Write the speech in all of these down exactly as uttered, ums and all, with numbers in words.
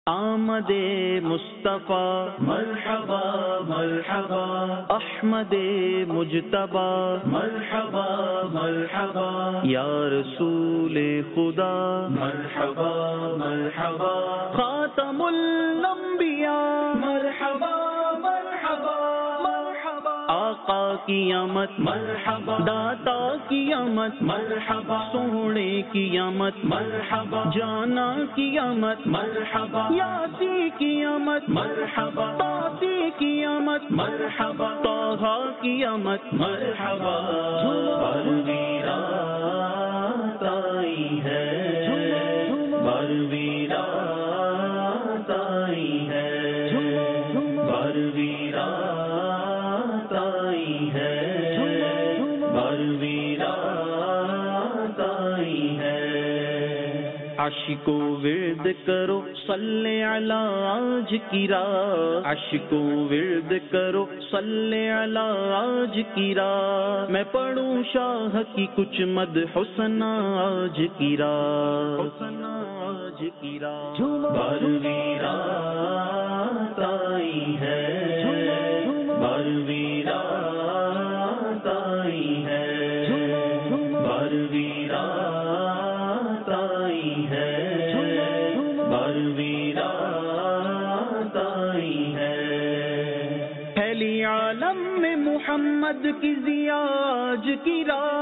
آمد مصطفیٰ مرحبا مرحبا احمد مجتبی مرحبا مرحبا یا رسول خدا مرحبا مرحبا خاتم الانبیاء مرحبا مرحبا مرحبا آقا کی آمد مرحبا داتا کی آمد مرحبا سونے کی آمد مرحبا جانا کی آمد مرحبا یاسی کی آمد مرحبا تاسی کی آمد مرحبا طٰہٰ کی آمد مرحبا برویرا آئی ہے برویرا آئی ہے برویرا آئی ہے برویرا آئی ہے عاشقو ورد کرو صلی علی آج کی رات عاشقو ورد کرو صلی علی آج کی رات میں پڑھوں شاہ کی کچھ مدح حسنا آج کی رات حسنا آج کی رات برویرا آئی ہے برویرا آئی ہے برویرا آئی ہے برویرا آئی ہے پھیلی عالم میں محمد کی ضیاء آج کی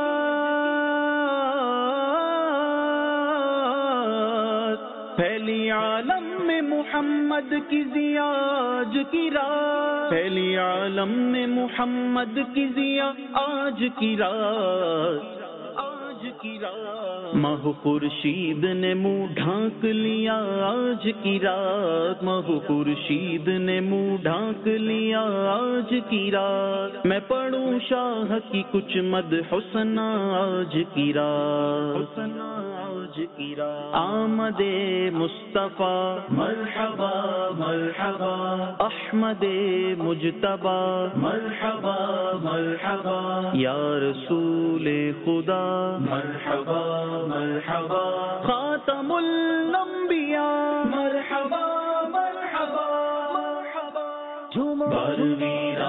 رات پھیلی عالم میں محمد کی ضیاء آج کی رات پھیلی عالم میں محمد کی ضیاء آج کی رات آج کی رات ماہ خورشید نے منہ ڈھانک لیا آج کی رات ماہ خورشید نے منہ ڈھانک لیا آج کی رات میں پڑھوں شاہ کی کچھ مدح حسنا آج کی رات حسنا آج کی رات آمد مصطفیٰ مرحبا مرحبا احمد مجتبی مرحبا مرحبا یا رسول خدا مرحبا مرحبا خاتم الانبیاء مرحبا مرحبا مرحبا برویرا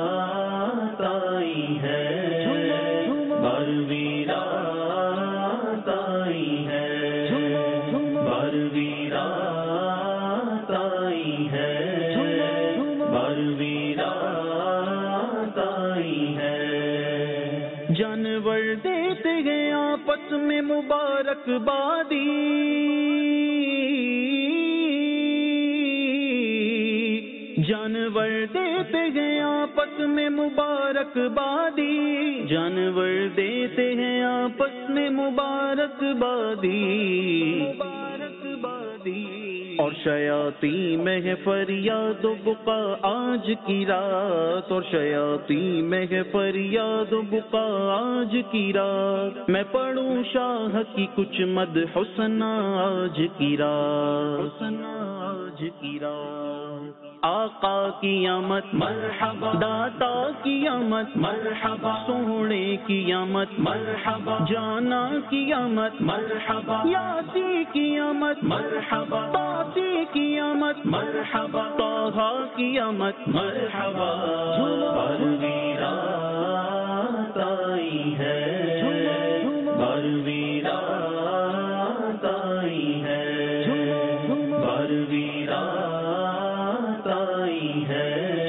آئی ہے برویرا آئی ہے برویرا آئی ہے برویرا آئی ہے جانور دیتے گئے آپس میں مبارک بادی جانور دیتے گئے آپس میں مبارک بادی جانور دیتے ہیں آپس میں مبارک بادی مبارک بادی اور شیاطین میں ہے فریاد و بقا آج کی رات اور شیاطین میں ہے فریاد و بقا آج کی رات میں پڑھوں شاہ کی کچھ مدح حسنا آج کی رات حسنا آج کی رات آقا کی آمد مرحبا داتا کی آمد مرحبا سونے کی آمد مرحبا جانا کی آمد مرحبا یاسی کی آمد مرحبا تاسی کی آمد مرحبا طٰہٰ کی آمد مرحبا برویرا آئی ہے برویرا آئی ہے برویرا آئی ہے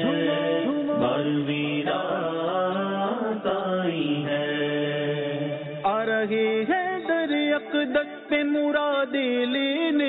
برویرا آئی ہے آ رہے ہیں در اقدس پہ مرادیں لینے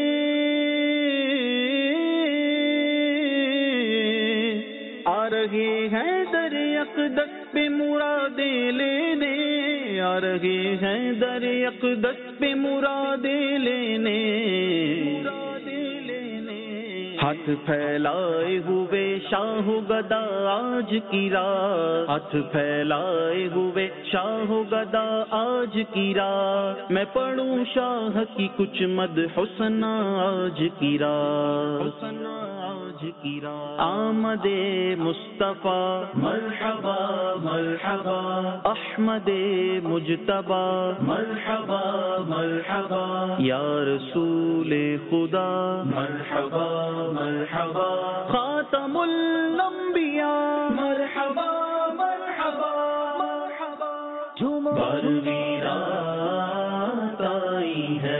آ رہے ہیں در اقدس پہ مرادیں لینے آ رہے ہیں در اقدس پہ مرادیں لینے ہاتھ پھیلائے ہوئے شاہ و گدا آج کی رات، ہاتھ پھیلائے ہوئے شاہ و گدا آج کی رات، میں پڑھوں شاہ کی کچھ مدح ثنا آج کی رات، آج کی رات۔ آمد مصطفیٰ مرحبا مرحبا احمد مجتبی مرحبا مرحبا یا رسول خدا مرحبا مرحبا خاتم الانبیاء مرحبا مرحبا مرحبا بروی رات آئی ہے،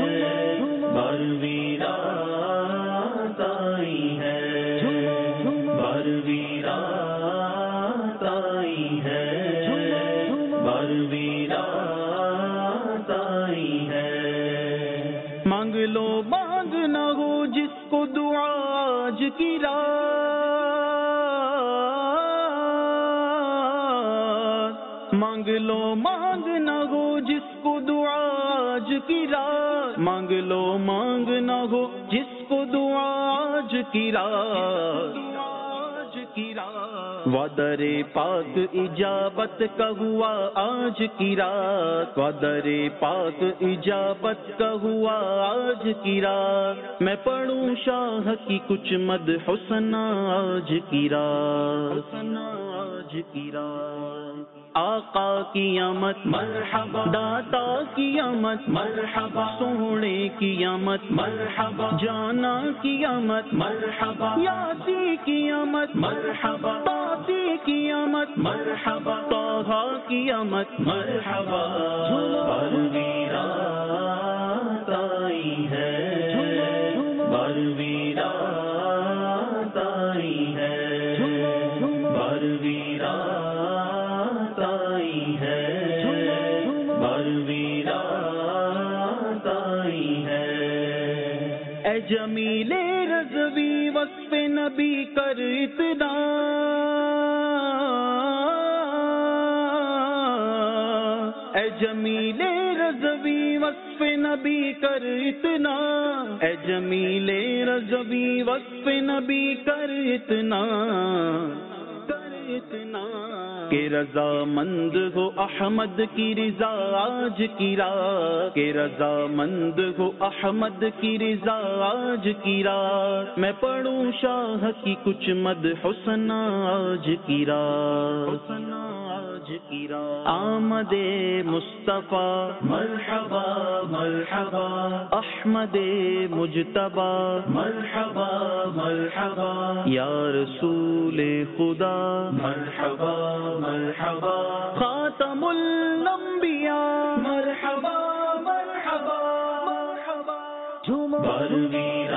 بروی رات آئی ہے، بروی رات آئی ہے، بروی رات آئی ہے۔ مانگ لو مانگ نہ ہو جس کو دعا آج کی رات، مانگ لو مانگ نہ ہو جس کو دعا آج کی رات، مانگ لو مانگ نہ ہو جس کو دعا آج کی رات، آج کی رات۔ وادر پاک اجابت کا ہوا آج کی رات، وادر پاک اجابت کا ہوا آج کی رات، میں پڑھوں شاہ کی کچھ مدح ثنا آج کی رات، آج کی رات۔ آقا کی آمد مرحبا داتا کی آمد مرحبا سونے کی آمد مرحبا جانا کی آمد مرحبا یاسی کی آمد مرحبا باسی کی آمد مرحبا طٰہٰ کی آمد مرحبا بروی رات آئی ہے، بروی رات آئی ہے، بروی رات آئی ہے، بروی رات آئی ہے۔ اے جمیل رضوی وصف نبی کر اتنا، اے جمیل رضوی وصف نبی کر اتنا، اے جمیل رضوی وصف نبی کر اتنا، کر اتنا کہ رضا مند ہو احمد کی رضا آج کی رات، کہ رضا مند ہو احمد کی رضا آج کی رات، میں پڑھوں شاہ کی کچھ مدح ثنا آج کی رات، آج کی رات۔ آمد مصطفیٰ مرحبا مرحبا احمد مجتبی مرحبا مرحبا یا رسول خدا مرحبا مرحبا خاتم الانبیاء مرحبا مرحبا مرحبا جھومو بروی